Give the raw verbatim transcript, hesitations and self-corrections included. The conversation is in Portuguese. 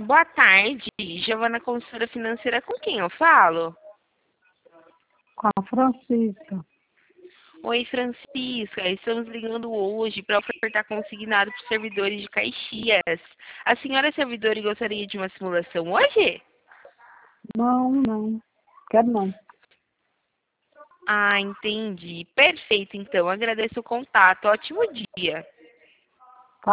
Boa tarde, Giovana, consultora financeira, com quem eu falo? Com a Francisca. Oi, Francisca, estamos ligando hoje para ofertar consignado para os servidores de Caxias. A senhora é servidora e gostaria de uma simulação hoje? Não, não. Quero não. Ah, entendi. Perfeito, então. Agradeço o contato. Ótimo dia.